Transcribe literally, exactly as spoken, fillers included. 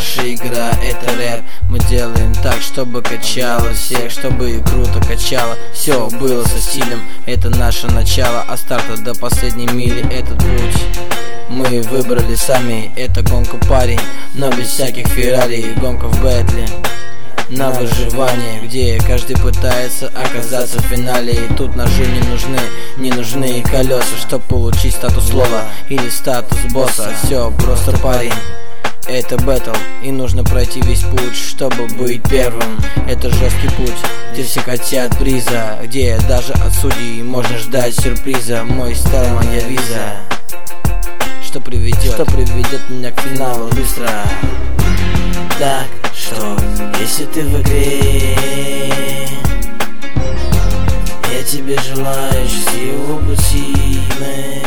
наша игра — это рэп. Мы делаем так, чтобы качало всех, чтобы круто качало. Все было со стилем, это наше начало. От старта до последней мили этот путь мы выбрали сами. Это гонка, парень, но без всяких Феррари. Гонка в бэтле на выживание, где каждый пытается оказаться в финале. И тут ножи не нужны, не нужны и колеса, чтоб получить статус слова или статус босса. Все просто, парень, это бэтл, и нужно пройти весь путь, чтобы быть первым. Это жесткий путь, где все хотят приза, где даже от судей можно ждать сюрприза. Мой стайл, моя виза, что приведет, что приведет меня к финалу быстро. Так что, если ты в игре, я тебе желаю счастливого пути.